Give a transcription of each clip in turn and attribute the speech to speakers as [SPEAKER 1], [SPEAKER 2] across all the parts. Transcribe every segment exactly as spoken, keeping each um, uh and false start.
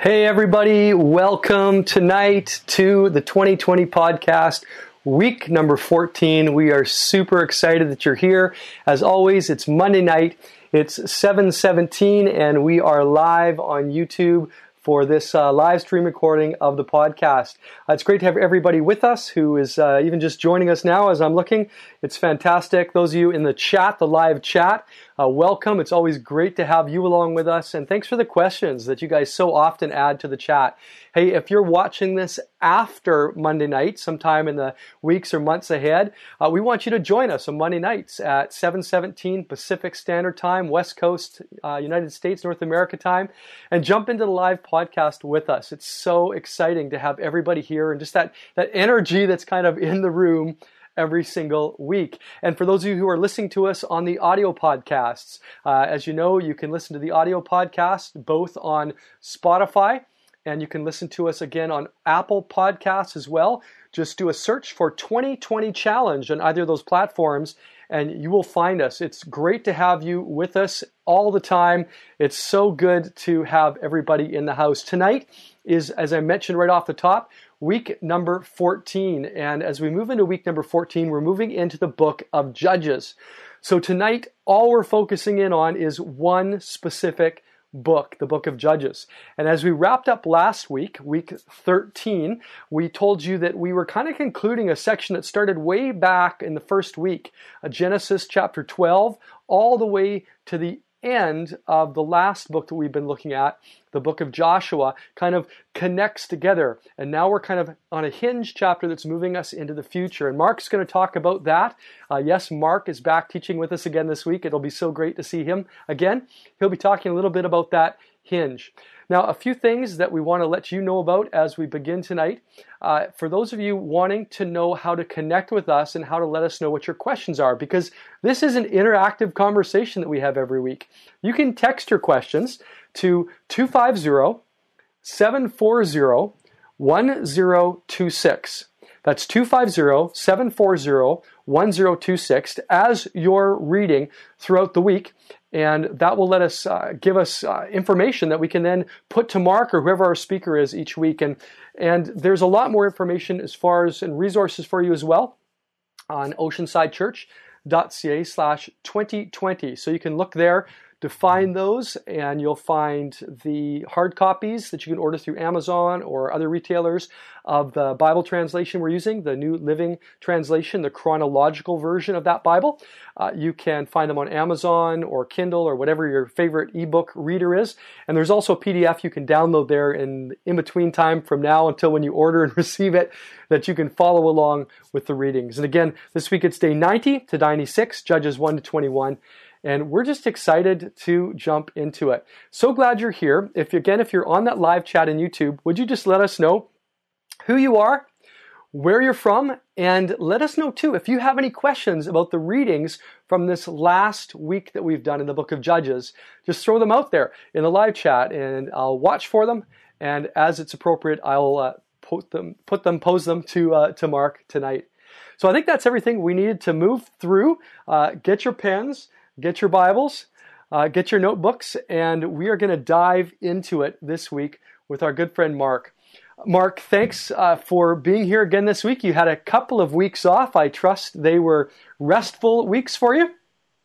[SPEAKER 1] Hey everybody, welcome tonight to the twenty twenty podcast, week number fourteen. We are super excited that you're here. As always, it's Monday night, it's seven seventeen, and we are live on YouTube for this uh, live stream recording of the podcast. Uh, it's great to have everybody with us who is uh, even just joining us now as I'm looking. It's fantastic. Those of you in the chat, the live chat, uh, welcome. It's always great to have you along with us. And thanks for the questions that you guys so often add to the chat. Hey, if you're watching this after Monday night, sometime in the weeks or months ahead, uh, we want you to join us on Monday nights at seven seventeen Pacific Standard Time, West Coast, uh, United States, North America time, and jump into the live podcast with us. It's so exciting to have everybody here and just that, that energy that's kind of in the room every single week. And for those of you who are listening to us on the audio podcasts, uh, as you know, you can listen to the audio podcast both on Spotify, and you can listen to us again on Apple Podcasts as well. Just do a search for twenty twenty Challenge on either of those platforms, and you will find us. It's great to have you with us all the time. It's so good to have everybody in the house. Tonight is, as I mentioned right off the top, week number fourteen. And as we move into week number fourteen, we're moving into the book of Judges. So tonight, all we're focusing in on is one specific book, the book of Judges. And as we wrapped up last week, week thirteen, we told you that we were kind of concluding a section that started way back in the first week, uh, Genesis chapter twelve, all the way to the end of the last book that we've been looking at, the book of Joshua, kind of connects together. And now we're kind of on a hinge chapter that's moving us into the future. And Mark's going to talk about that. Uh, yes, Mark is back teaching with us again this week. It'll be so great to see him again. He'll be talking a little bit about that hinge. Now, a few things that we want to let you know about as we begin tonight. Uh, for those of you wanting to know how to connect with us and how to let us know what your questions are, because this is an interactive conversation that we have every week. You can text your questions to two five zero, seven four zero, one zero two six. That's two five zero, seven four zero, one zero two six as you're reading throughout the week. And that will let us uh, give us uh, information that we can then put to Mark or whoever our speaker is each week. And, and there's a lot more information as far as and resources for you as well on oceansidechurch.ca slash 2020. So you can look there to find those, and you'll find the hard copies that you can order through Amazon or other retailers of the Bible translation we're using, the New Living Translation, the chronological version of that Bible. Uh, you can find them on Amazon or Kindle or whatever your favorite ebook reader is. And there's also a P D F you can download there in in-between time from now until when you order and receive it, that you can follow along with the readings. And again, this week it's day ninety to ninety-six, Judges one to twenty-one. And we're just excited to jump into it. So glad you're here. If again, if you're on that live chat in YouTube, would you just let us know who you are, where you're from, and let us know too if you have any questions about the readings from this last week that we've done in the book of Judges. Just throw them out there in the live chat, and I'll watch for them. And as it's appropriate, I'll uh, put them, put them, pose them to uh, to Mark tonight. So I think that's everything we needed to move through. Uh, get your pens. Get your Bibles, uh, get your notebooks, and we are going to dive into it this week with our good friend Mark. Mark, thanks uh, for being here again this week. You had a couple of weeks off. I trust they were restful weeks for you.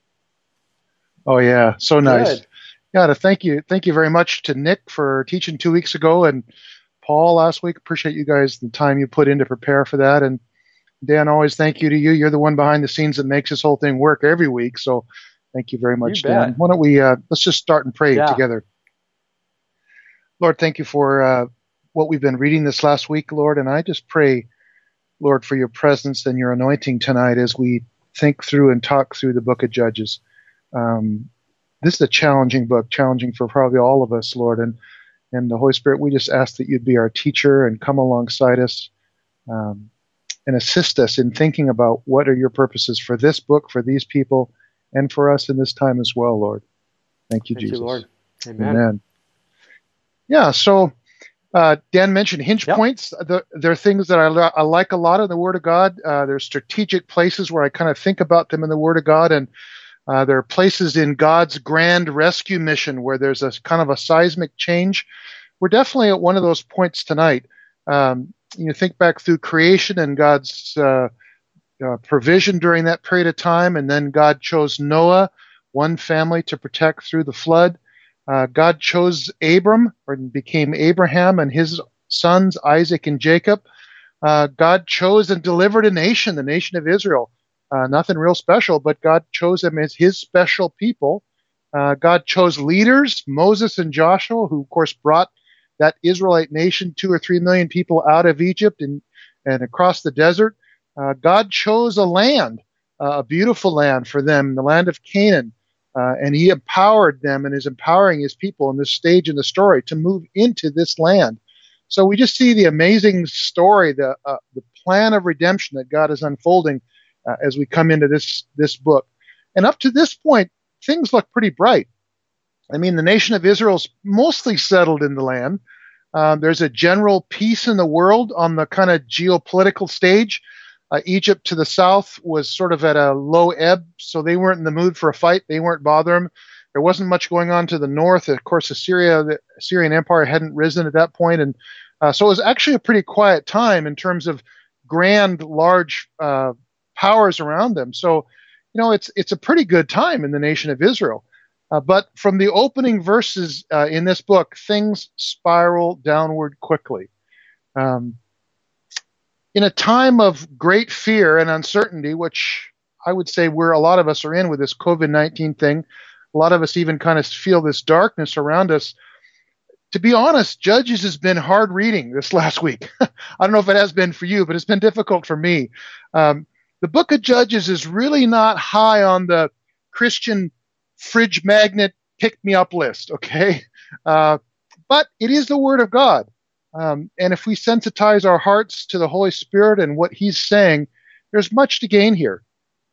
[SPEAKER 2] Oh, yeah. So nice.
[SPEAKER 1] Good.
[SPEAKER 2] Yeah, to thank you. Thank you very much to Nick for teaching two weeks ago and Paul last week. Appreciate you guys, the time you put in to prepare for that. And Dan, always thank you to you. You're the one behind the scenes that makes this whole thing work every week. So thank you very much, Dan. Why don't we, uh, let's just start and pray yeah. together. Lord, thank you for uh, what we've been reading this last week, Lord. And I just pray, Lord, for your presence and your anointing tonight as we think through and talk through the book of Judges. Um, this is a challenging book, challenging for probably all of us, Lord. And, and the Holy Spirit, we just ask that you'd be our teacher and come alongside us um, and assist us in thinking about what are your purposes for this book, for these people, and for us in this time as well, Lord. Thank you,
[SPEAKER 1] Thank
[SPEAKER 2] Jesus.
[SPEAKER 1] You, Lord. Amen.
[SPEAKER 2] Amen. Yeah, so uh, Dan mentioned hinge
[SPEAKER 1] yep.
[SPEAKER 2] points. The, there are things that I, I like a lot in the Word of God. Uh, there's strategic places where I kind of think about them in the Word of God, and uh, there are places in God's grand rescue mission where there's a kind of a seismic change we're definitely at one of those points tonight. Um, you think back through creation and God's uh, uh, provision during that period of time, and then God chose Noah, one family, to protect through the flood. Uh, God chose Abram, or became Abraham, and his sons, Isaac and Jacob. Uh, God chose and delivered a nation, the nation of Israel. Uh, nothing real special, but God chose them as his special people. Uh, God chose leaders, Moses and Joshua, who, of course, brought that Israelite nation, two or three million people, out of Egypt and, and across the desert. Uh, God chose a land, uh, a beautiful land for them, the land of Canaan. Uh, and he empowered them and is empowering his people in this stage in the story to move into this land. So we just see the amazing story, the uh, the plan of redemption that God is unfolding uh, as we come into this this book. And up to this point, things look pretty bright. I mean, the nation of Israel's mostly settled in the land. Um, there's a general peace in the world on the kind of geopolitical stage. Uh, Egypt to the south was sort of at a low ebb, so they weren't in the mood for a fight. They weren't bothering. There wasn't much going on to the north. Of course, Assyria, the Assyrian Empire hadn't risen at that point, and uh, so it was actually a pretty quiet time in terms of grand, large uh, powers around them. So, you know, it's it's a pretty good time in the nation of Israel. Uh, but from the opening verses uh, in this book, things spiral downward quickly. Um, in a time of great fear and uncertainty, which I would say we're a lot of us are in with this COVID nineteen thing, a lot of us even kind of feel this darkness around us. To be honest, Judges has been hard reading this last week. I don't know if it has been for you, but it's been difficult for me. Um, the book of Judges is really not high on the Christian fridge magnet pick-me-up list, okay? Uh, but it is the Word of God. Um, and if we sensitize our hearts to the Holy Spirit and what He's saying, there's much to gain here.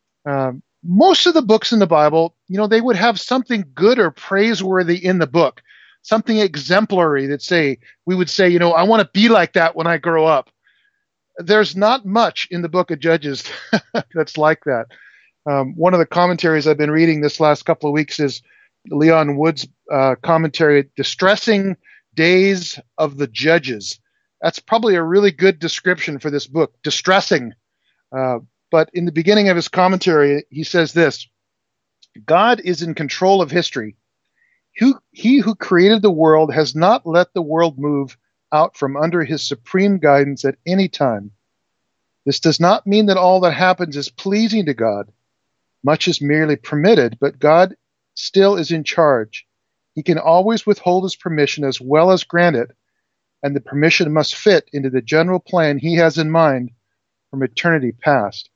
[SPEAKER 2] Um, most of the books in the Bible, you know, they would have something good or praiseworthy in the book, something exemplary that say, we would say, you know, I want to be like that when I grow up. There's not much in the book of Judges that's like that. Um, one of the commentaries I've been reading this last couple of weeks is Leon Wood's uh, commentary, Distressing Days of the Judges. That's probably a really good description for this book, distressing. Uh, but in the beginning of his commentary, he says this: God is in control of history. He, he who created the world has not let the world move out from under his supreme guidance at any time. This does not mean that all that happens is pleasing to God. Much is merely permitted, but God still is in charge. He can always withhold his permission as well as grant it, and the permission must fit into the general plan he has in mind from eternity past.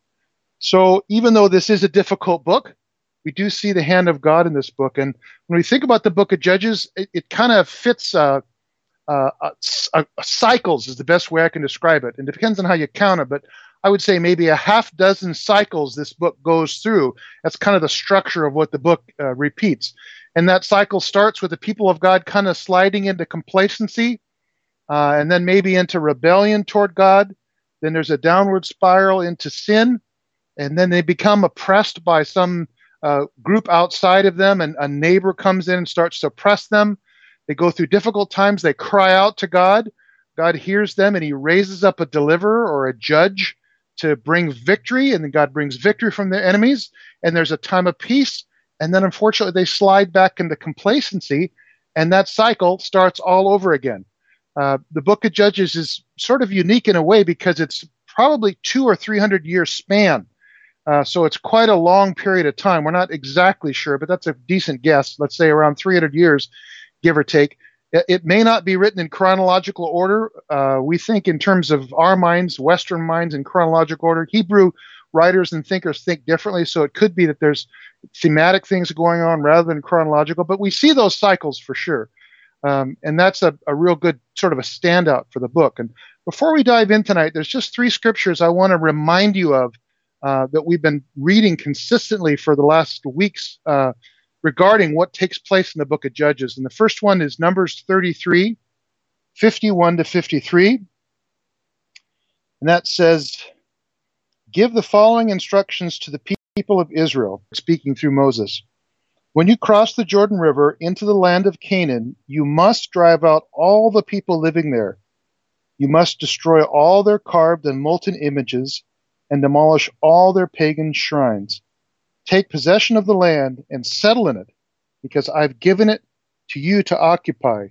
[SPEAKER 2] So even though this is a difficult book, we do see the hand of God in this book. And when we think about the book of Judges, it, it kind of fits uh, uh, uh, uh, cycles is the best way I can describe it. And it depends on how you count it, but I would say maybe a half dozen cycles this book goes through. That's kind of the structure of what the book uh, repeats. And that cycle starts with the people of God kind of sliding into complacency, uh, and then maybe into rebellion toward God. Then there's a downward spiral into sin, and then they become oppressed by some uh, group outside of them, and a neighbor comes in and starts to oppress them. They go through difficult times. They cry out to God. God hears them, and he raises up a deliverer or a judge to bring victory, and then God brings victory from their enemies, and there's a time of peace, and then unfortunately they slide back into complacency, and that cycle starts all over again. Uh, the book of Judges is sort of unique in a way because it's probably two or three hundred year span. Uh, so it's quite a long period of time. We're not exactly sure, but that's a decent guess. Let's say around three hundred years, give or take. It, it may not be written in chronological order. Uh, we think in terms of our minds, Western minds, in chronological order. Hebrew writers and thinkers think differently, so it could be that there's thematic things going on rather than chronological, but we see those cycles for sure. Um, and that's a, a real good sort of a standout for the book. And before we dive in tonight, there's just three scriptures I want to remind you of uh, that we've been reading consistently for the last weeks uh, regarding what takes place in the book of Judges. And the first one is Numbers thirty-three, fifty-one to fifty-three. And that says, "Give the following instructions to the people of Israel," speaking through Moses. When you cross the Jordan River into the land of Canaan, you must drive out all the people living there. You must destroy all their carved and molten images and demolish all their pagan shrines. Take possession of the land and settle in it, because I've given it to you to occupy.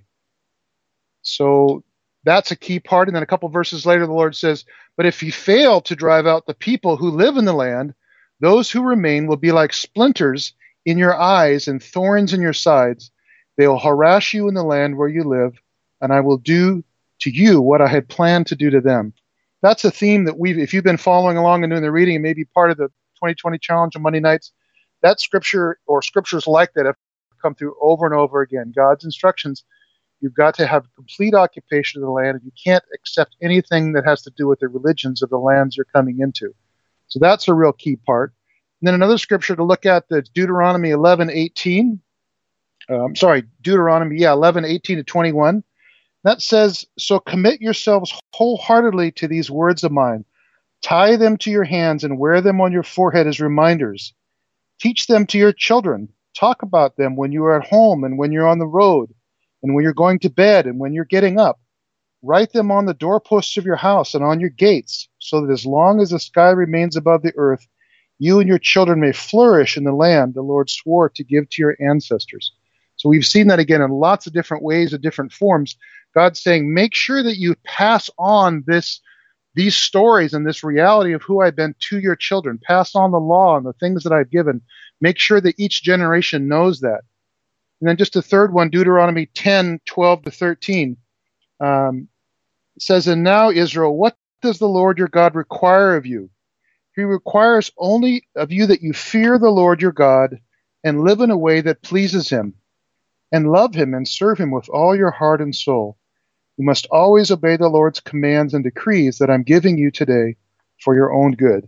[SPEAKER 2] So that's a key part. And then a couple verses later, the Lord says, but if you fail to drive out the people who live in the land, those who remain will be like splinters in your eyes and thorns in your sides. They will harass you in the land where you live, and I will do to you what I had planned to do to them. That's a theme that we've, if you've been following along and doing the reading and maybe part of the twenty twenty challenge on Monday nights, that scripture or scriptures like that have come through over and over again. God's instructions, you've got to have complete occupation of the land, and you can't accept anything that has to do with the religions of the lands you're coming into. So that's a real key part. And then another scripture to look at, that's Deuteronomy eleven eighteen. Uh, I'm sorry, Deuteronomy, yeah, eleven eighteen to twenty-one. That says, so commit yourselves wholeheartedly to these words of mine. Tie them to your hands and wear them on your forehead as reminders. Teach them to your children. Talk about them when you are at home and when you're on the road and when you're going to bed and when you're getting up. Write them on the doorposts of your house and on your gates, so that as long as the sky remains above the earth, you and your children may flourish in the land the Lord swore to give to your ancestors. So we've seen that again in lots of different ways, of different forms. God's saying, make sure that you pass on this, these stories and this reality of who I've been to your children. Pass on the law and the things that I've given. Make sure that each generation knows that. And then just a third one, Deuteronomy ten, twelve to thirteen. Um, it says, and now, Israel, what does the Lord your God require of you? He requires only of you that you fear the Lord your God and live in a way that pleases him, and love him and serve him with all your heart and soul. You must always obey the Lord's commands and decrees that I'm giving you today for your own good.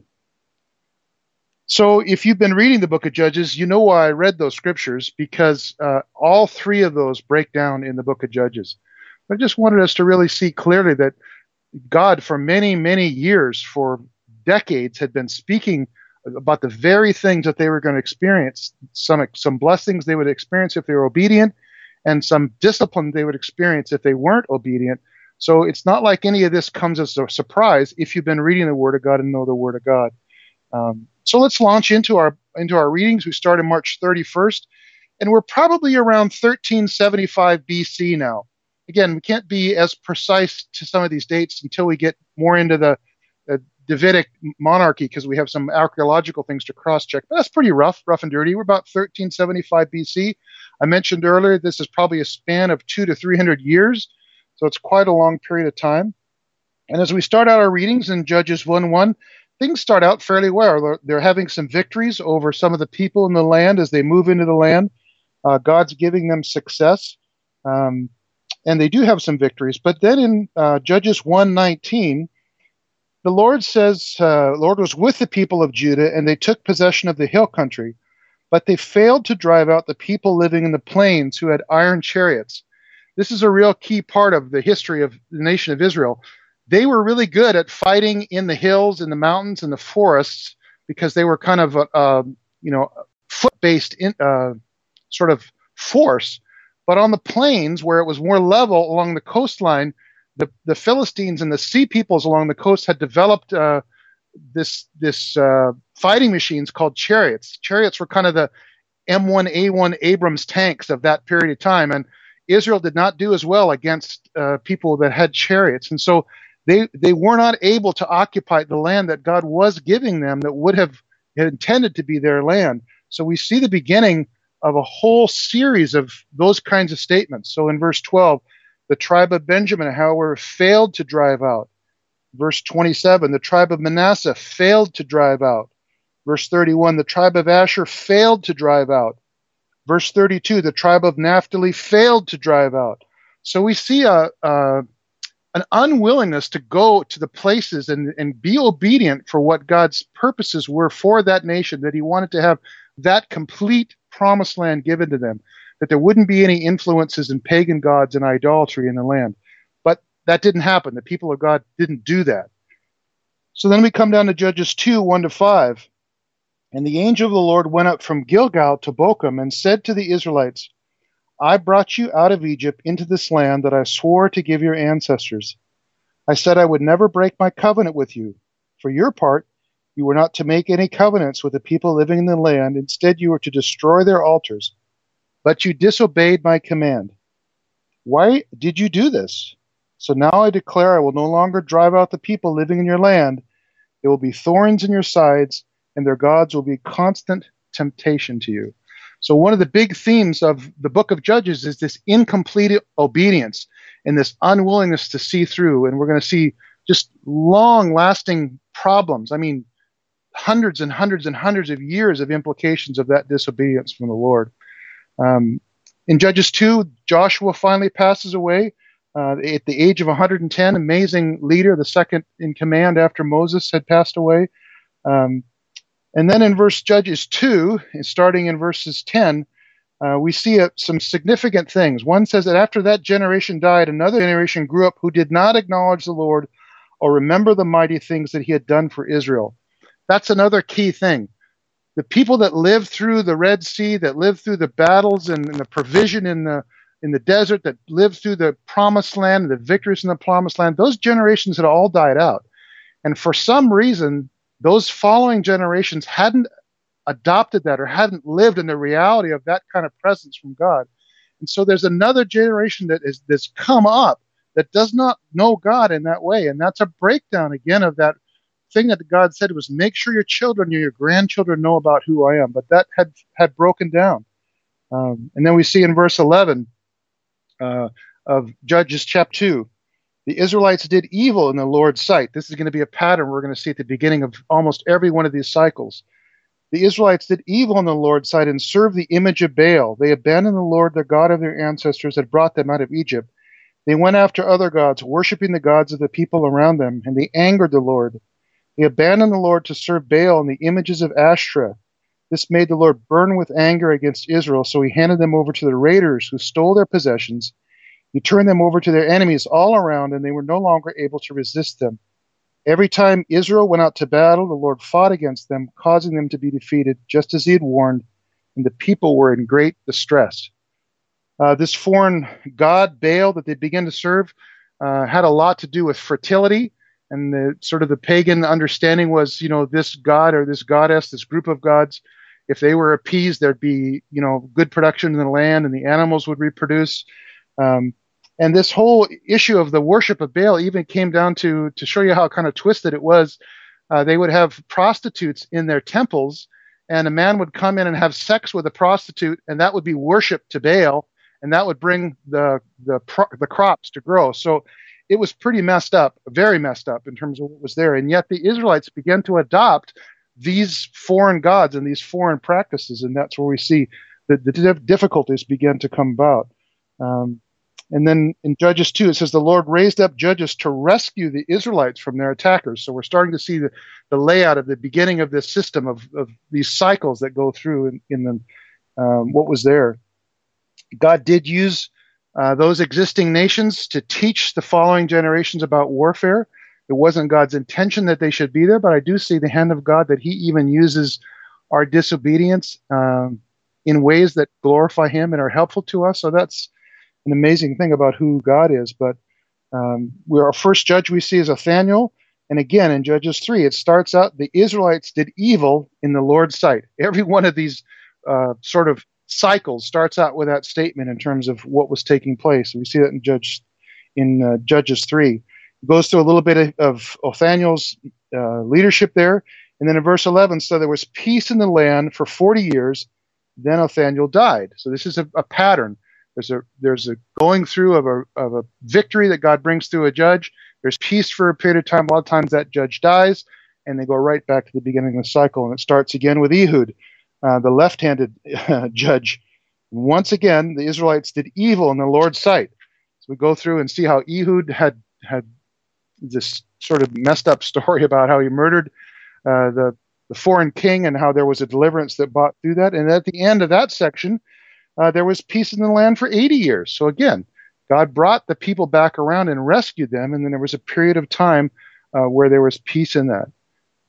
[SPEAKER 2] So if you've been reading the book of Judges, you know why I read those scriptures, because uh, all three of those break down in the book of Judges. I just wanted us to really see clearly that God, for many, many years, for decades, had been speaking about the very things that they were going to experience. Some, some blessings they would experience if they were obedient, and some discipline they would experience if they weren't obedient. So it's not like any of this comes as a surprise if you've been reading the Word of God and know the Word of God. Um, so let's launch into our into our readings. We start on March thirty-first, and we're probably around thirteen seventy-five B C now. Again, we can't be as precise to some of these dates until we get more into the, the Davidic monarchy, because we have some archaeological things to cross-check. But that's pretty rough, rough and dirty. We're about thirteen seventy-five B C. I mentioned earlier this is probably a span of two to three hundred years, so it's quite a long period of time. And as we start out our readings in Judges one one, things start out fairly well. They're, they're having some victories over some of the people in the land as they move into the land. Uh, God's giving them success, um, and they do have some victories. But then in uh, Judges one nineteen, the Lord says, uh, the Lord was with the people of Judah, and they took possession of the hill country, but they failed to drive out the people living in the plains who had iron chariots. This is a real key part of the history of the nation of Israel. They were really good at fighting in the hills, in the mountains, in the forests, because they were kind of a, a you know, foot-based in, uh, sort of force. But on the plains, where it was more level along the coastline, the, the Philistines and the sea peoples along the coast had developed uh, this this uh, fighting machines called chariots. Chariots were kind of the M one A one Abrams tanks of that period of time, and Israel did not do as well against uh, people that had chariots, and so they they were not able to occupy the land that God was giving them, that would have intended to be their land. So we see the beginning of a whole series of those kinds of statements. So in verse twelve, the tribe of Benjamin, however, failed to drive out. Verse twenty-seven, the tribe of Manasseh failed to drive out. Verse thirty-one, the tribe of Asher failed to drive out. Verse thirty-two, the tribe of Naphtali failed to drive out. So we see a, a an unwillingness to go to the places and, and be obedient for what God's purposes were for that nation, that he wanted to have that complete promised land given to them, that there wouldn't be any influences in pagan gods and idolatry in the land. But that didn't happen. The people of God didn't do that. So then we come down to Judges two, one to five. And the angel of the Lord went up from Gilgal to Bochum and said to the Israelites, I brought you out of Egypt into this land that I swore to give your ancestors. I said I would never break my covenant with you. For your part, you were not to make any covenants with the people living in the land. Instead, you were to destroy their altars. But you disobeyed my command. Why did you do this? So now I declare I will no longer drive out the people living in your land. There will be thorns in your sides, and their gods will be constant temptation to you. So one of the big themes of the book of Judges is this incomplete obedience and this unwillingness to see through. And we're going to see just long-lasting problems. I mean, hundreds and hundreds and hundreds of years of implications of that disobedience from the Lord. Um, in Judges two, Joshua finally passes away uh, at the age of one hundred ten, amazing leader, the second in command after Moses had passed away. Um, and then in verse Judges two, starting in verses ten, uh, we see uh, some significant things. One says that after that generation died, another generation grew up who did not acknowledge the Lord or remember the mighty things that he had done for Israel. That's another key thing. The people that lived through the Red Sea, that lived through the battles and, and the provision in the in the desert, that lived through the promised land, the victories in the promised land, those generations had all died out. And for some reason, those following generations hadn't adopted that or hadn't lived in the reality of that kind of presence from God. And so there's another generation that is that's come up that does not know God in that way. And that's a breakdown again of that thing that God said was make sure your children, your grandchildren know about who I am. But that had, had broken down. Um, and then we see in verse eleven uh, of Judges chapter two, the Israelites did evil in the Lord's sight. This is going to be a pattern we're going to see at the beginning of almost every one of these cycles. The Israelites did evil in the Lord's sight and served the image of Baal. They abandoned the Lord, the God of their ancestors, that brought them out of Egypt. They went after other gods, worshiping the gods of the people around them, and they angered the Lord. They abandoned the Lord to serve Baal and the images of Ashtoreth. This made the Lord burn with anger against Israel, so he handed them over to the raiders who stole their possessions. He turned them over to their enemies all around, and they were no longer able to resist them. Every time Israel went out to battle, the Lord fought against them, causing them to be defeated, just as he had warned, and the people were in great distress. Uh, this foreign god, Baal, that they began to serve, uh, had a lot to do with fertility, and the sort of the pagan understanding was, you know, this god or this goddess, this group of gods, if they were appeased, there'd be, you know, good production in the land, and the animals would reproduce. Um, And this whole issue of the worship of Baal even came down to, to show you how kind of twisted it was. Uh, they would have prostitutes in their temples, and a man would come in and have sex with a prostitute, and that would be worship to Baal, and that would bring the the pro- the crops to grow. So it was pretty messed up, very messed up in terms of what was there. And yet the Israelites began to adopt these foreign gods and these foreign practices, and that's where we see the, the difficulties began to come about. Um, And then in Judges two, it says, the Lord raised up judges to rescue the Israelites from their attackers. So we're starting to see the, the layout of the beginning of this system of, of these cycles that go through in, in the, um, what was there. God did use uh, those existing nations to teach the following generations about warfare. It wasn't God's intention that they should be there, but I do see the hand of God that he even uses our disobedience um, in ways that glorify him and are helpful to us. So that's an amazing thing about who God is. But um, we're, our first judge we see is Othniel. And again, in Judges three, it starts out, the Israelites did evil in the Lord's sight. Every one of these uh, sort of cycles starts out with that statement in terms of what was taking place. We see that in, Judge, in uh, Judges three. It goes through a little bit of, of Othniel's uh, leadership there. And then in verse eleven, so there was peace in the land for forty years. Then Othniel died. So this is a, a pattern. There's a there's a going through of a of a victory that God brings through a judge. There's peace for a period of time. A lot of times that judge dies, and they go right back to the beginning of the cycle, and it starts again with Ehud, uh, the left-handed uh, judge. Once again, the Israelites did evil in the Lord's sight. So we go through and see how Ehud had had this sort of messed up story about how he murdered uh, the the foreign king and how there was a deliverance that brought through that. And at the end of that section, Uh, there was peace in the land for eighty years. So again, God brought the people back around and rescued them, and then there was a period of time uh, where there was peace in that.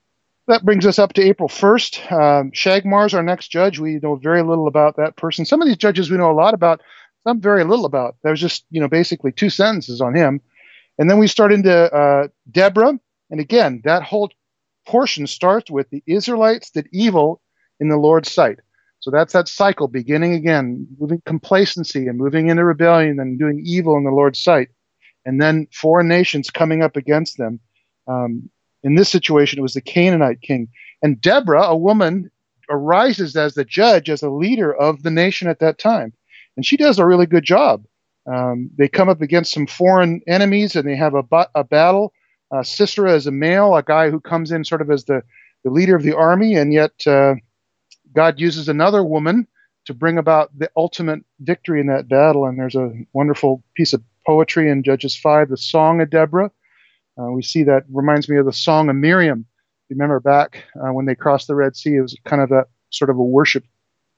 [SPEAKER 2] That brings us up to April first. Um, Shagmar's our next judge. We know very little about that person. Some of these judges we know a lot about, some very little about. There's just, you know, basically two sentences on him. And then we start into uh, Deborah. And again, that whole portion starts with the Israelites did evil in the Lord's sight. So that's that cycle beginning again, moving complacency and moving into rebellion and doing evil in the Lord's sight. And then foreign nations coming up against them. Um, in this situation, it was the Canaanite king. And Deborah, a woman, arises as the judge, as a leader of the nation at that time. And she does a really good job. Um, they come up against some foreign enemies and they have a, a battle. Uh, Sisera is a male, a guy who comes in sort of as the, the leader of the army, and yet uh, God uses another woman to bring about the ultimate victory in that battle. And there's a wonderful piece of poetry in Judges five, the Song of Deborah. Uh, we see that reminds me of the Song of Miriam. Remember back uh, when they crossed the Red Sea, it was kind of that sort of a worship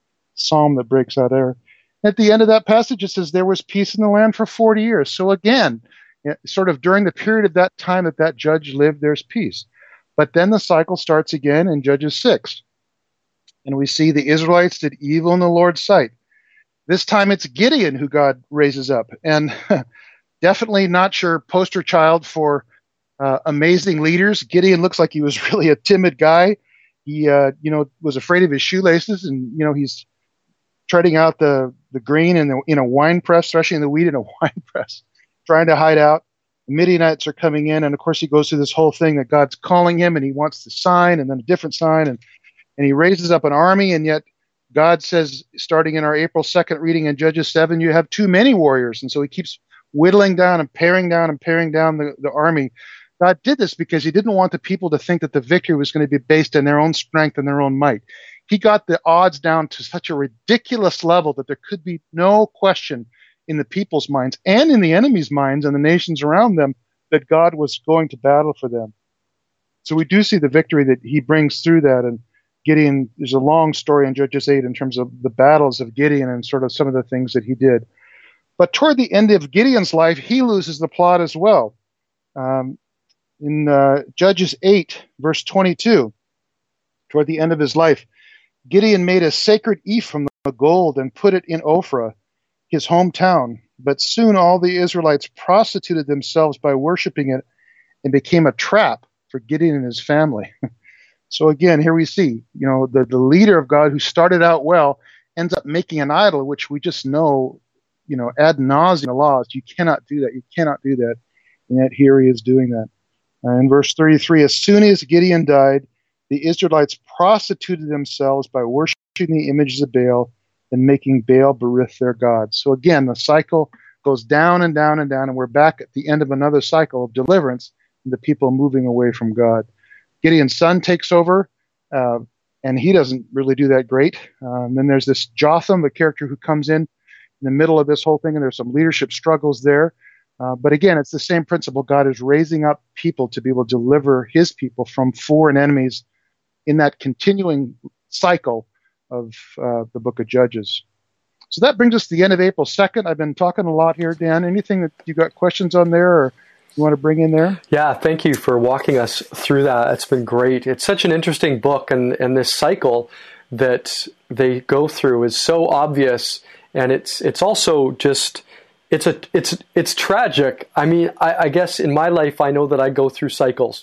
[SPEAKER 2] psalm that breaks out there. At the end of that passage, it says there was peace in the land for forty years. So again, sort of during the period of that time that that judge lived, there's peace. But then the cycle starts again in Judges six. And we see the Israelites did evil in the Lord's sight. This time it's Gideon who God raises up. And definitely not your poster child for uh, amazing leaders. Gideon looks like he was really a timid guy. He, uh, you know, was afraid of his shoelaces, and, you know, he's treading out the, the grain in, the, in a wine press, threshing the wheat in a wine press, trying to hide out. The Midianites are coming in, and of course he goes through this whole thing that God's calling him, and he wants the sign, and then a different sign, and, and he raises up an army, and yet God says, starting in our April second reading in Judges seven, you have too many warriors, and so he keeps whittling down and paring down and paring down the, the army. God did this because he didn't want the people to think that the victory was going to be based on their own strength and their own might. He got the odds down to such a ridiculous level that there could be no question in the people's minds and in the enemy's minds and the nations around them that God was going to battle for them. So we do see the victory that he brings through that. And Gideon, there's a long story in Judges eight in terms of the battles of Gideon and sort of some of the things that he did. But toward the end of Gideon's life, he loses the plot as well. Um, in uh, Judges eight, verse twenty-two, toward the end of his life, Gideon made a sacred ephod of gold and put it in Ophrah, his hometown. But soon all the Israelites prostituted themselves by worshiping it and became a trap for Gideon and his family. So again, here we see, you know, the, the leader of God who started out well ends up making an idol, which we just know, you know, ad nauseum the laws. You cannot do that. You cannot do that. And yet here he is doing that. Uh, in verse thirty-three, as soon as Gideon died, the Israelites prostituted themselves by worshiping the images of Baal and making Baal Berith their god. So again, the cycle goes down and down and down, and we're back at the end of another cycle of deliverance and the people moving away from God. Gideon's son takes over, uh, and he doesn't really do that great. Um, then there's this Jotham, the character who comes in in the middle of this whole thing, and there's some leadership struggles there. Uh, but again, it's the same principle. God is raising up people to be able to deliver his people from foreign enemies in that continuing cycle of uh, the book of Judges. So that brings us to the end of April second. I've been talking a lot here, Dan. Anything that you got questions on there or you want to bring in there?
[SPEAKER 1] Yeah, thank you for walking us through that. It's been great. It's such an interesting book, and, and this cycle that they go through is so obvious, and it's it's also just it's a it's it's tragic. I mean, I, I guess in my life, I know that I go through cycles,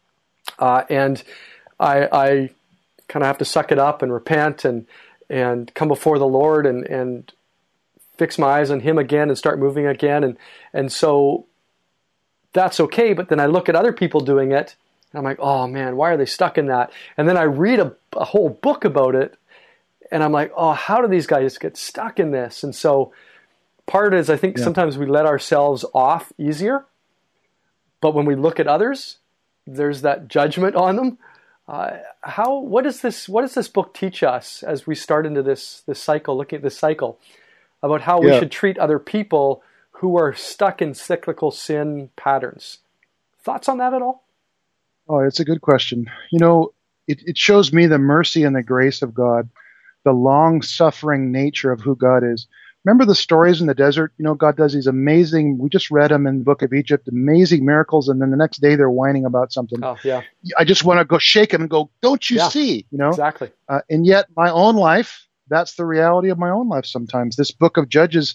[SPEAKER 1] uh, and I, I kind of have to suck it up and repent and and come before the Lord and and fix my eyes on Him again and start moving again, and and so that's okay. But then I look at other people doing it, and I'm like, oh man, why are they stuck in that? And then I read a, a whole book about it, and I'm like, oh, how do these guys get stuck in this? And so part is, I think yeah. sometimes we let ourselves off easier, but when we look at others, there's that judgment on them. Uh, how? What does this? What does this book teach us as we start into this this cycle? Looking at this cycle about how yeah. we should treat other people who are stuck in cyclical sin patterns. Thoughts on that at all?
[SPEAKER 2] Oh, it's a good question. You know, it, it shows me the mercy and the grace of God, the long-suffering nature of who God is. remember the stories in the desert? You know, God does these amazing, we just read them in the book of Egypt, amazing miracles, and then the next day they're whining about something.
[SPEAKER 1] Oh, yeah.
[SPEAKER 2] I just want to go shake them and go, don't you
[SPEAKER 1] Yeah,
[SPEAKER 2] see? You know,
[SPEAKER 1] exactly.
[SPEAKER 2] Uh, and yet my own life, that's the reality of my own life sometimes. This book of Judges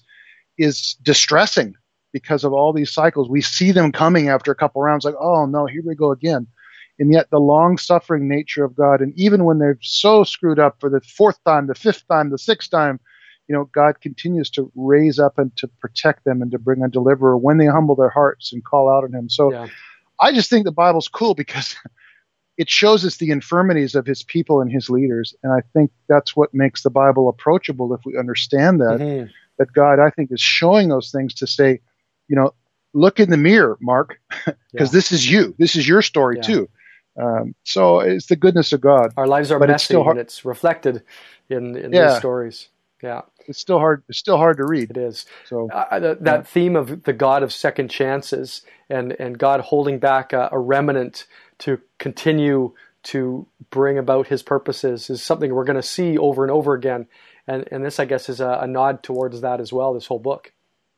[SPEAKER 2] is distressing because of all these cycles. We see them coming after a couple rounds, like, oh no, here we go again. And yet the long-suffering nature of God, and even when they're so screwed up for the fourth time, the fifth time, the sixth time, you know, God continues to raise up and to protect them and to bring a deliverer when they humble their hearts and call out on him. So
[SPEAKER 1] Yeah.
[SPEAKER 2] I just think the Bible's cool because it shows us the infirmities of his people and his leaders. And I think that's what makes the Bible approachable if we understand that,
[SPEAKER 1] Mm-hmm.
[SPEAKER 2] that God, I think, is showing those things to say, you know, look in the mirror, Mark, because
[SPEAKER 1] Yeah.
[SPEAKER 2] this is you. This is your story
[SPEAKER 1] Yeah.
[SPEAKER 2] too. Um, so it's the goodness of God.
[SPEAKER 1] Our lives are
[SPEAKER 2] But it's
[SPEAKER 1] messy,
[SPEAKER 2] still hard-
[SPEAKER 1] and it's reflected in, in
[SPEAKER 2] Yeah.
[SPEAKER 1] these stories. Yeah,
[SPEAKER 2] It's still hard. It's still hard to read.
[SPEAKER 1] it is.
[SPEAKER 2] So
[SPEAKER 1] Uh, th- that
[SPEAKER 2] Yeah.
[SPEAKER 1] theme of the God of second chances and, and God holding back a, a remnant to continue to bring about his purposes is something we're going to see over and over again. And, and this, I guess, is a, a nod towards that as well, this whole book.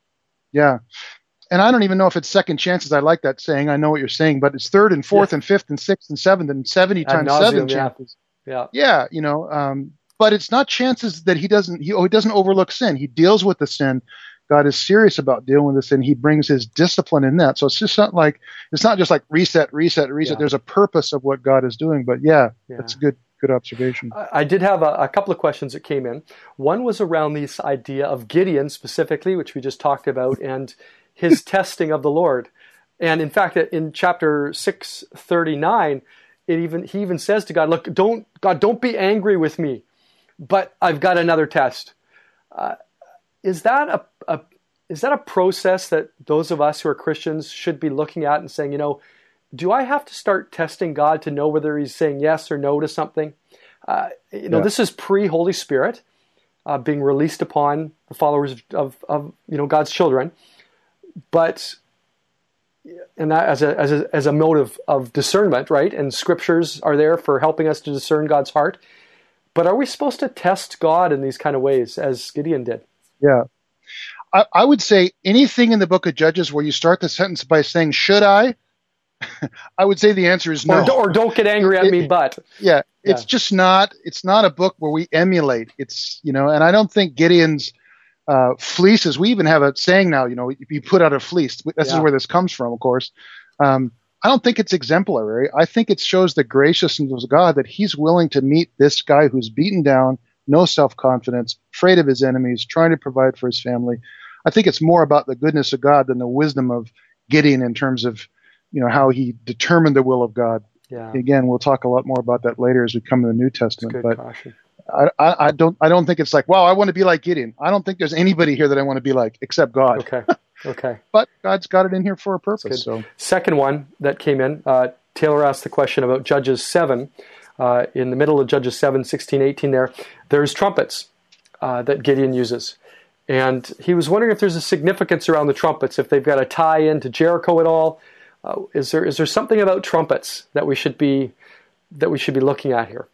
[SPEAKER 2] yeah. And I don't even know if it's second chances. I like that saying. I know what you're saying, but it's third and fourth
[SPEAKER 1] Yeah.
[SPEAKER 2] and fifth and sixth and seventh and seventy
[SPEAKER 1] Ad
[SPEAKER 2] times
[SPEAKER 1] nauseam,
[SPEAKER 2] seven
[SPEAKER 1] yeah.
[SPEAKER 2] chances.
[SPEAKER 1] Yeah,
[SPEAKER 2] Yeah, you know, um, but it's not chances that he doesn't, he, oh, he doesn't overlook sin. He deals with the sin. God is serious about dealing with the sin. He brings his discipline in that. So it's just not like, it's not just like reset, reset, reset.
[SPEAKER 1] Yeah.
[SPEAKER 2] There's a purpose of what God is doing. But yeah,
[SPEAKER 1] Yeah.
[SPEAKER 2] that's a good, good observation.
[SPEAKER 1] I I did have a, a couple of questions that came in. One was around this idea of Gideon specifically, which we just talked about, and his testing of the Lord. And in fact, in chapter six thirty-nine, it even he even says to God, "Look, don't God, don't be angry with me, but I've got another test." Uh, is that a, a is that a process that those of us who are Christians should be looking at and saying, you know, do I have to start testing God to know whether he's saying yes or no to something? Uh, you know,
[SPEAKER 2] Yeah.
[SPEAKER 1] this is pre-Holy Spirit uh, being released upon the followers of, of, of you know God's children, but and that as a as a as a mode of, of discernment, right? And scriptures are there for helping us to discern God's heart. But are we supposed to test God in these kind of ways, as Gideon did?
[SPEAKER 2] Yeah. I, I would say anything in the book of Judges where you start the sentence by saying, should I? I would say the answer is no.
[SPEAKER 1] Or, do- or don't get angry at
[SPEAKER 2] It-
[SPEAKER 1] me, but
[SPEAKER 2] Yeah, it's
[SPEAKER 1] Yeah.
[SPEAKER 2] just not. It's not a book where we emulate. It's you know, and I don't think Gideon's uh, fleeces. We even have a saying now. You know, if you put out a fleece, this
[SPEAKER 1] Yeah.
[SPEAKER 2] is where this comes from, of course. Um, I don't think it's exemplary. I think it shows the graciousness of God that He's willing to meet this guy who's beaten down, no self-confidence, afraid of his enemies, trying to provide for his family. I think it's more about the goodness of God than the wisdom of Gideon in terms of you know how he determined the will of God.
[SPEAKER 1] yeah,
[SPEAKER 2] Again, we'll talk a lot more about that later as we come to the New
[SPEAKER 1] it's a
[SPEAKER 2] Testament.
[SPEAKER 1] good
[SPEAKER 2] But
[SPEAKER 1] caution.
[SPEAKER 2] I, I, I don't, I don't think it's like, wow, I want to be like Gideon. I don't think there's anybody here that I want to be like except God.
[SPEAKER 1] Okay, okay.
[SPEAKER 2] But God's got it in here for a
[SPEAKER 1] good.
[SPEAKER 2] purpose. So
[SPEAKER 1] Second one that came in, uh, Taylor asked the question about Judges seven. Uh, in the middle of Judges seven, sixteen, eighteen there, there's trumpets uh, that Gideon uses. And he was wondering if there's a significance around the trumpets, if they've got a tie into Jericho at all. Uh, is there is there something about trumpets that we should be that we should be looking at here?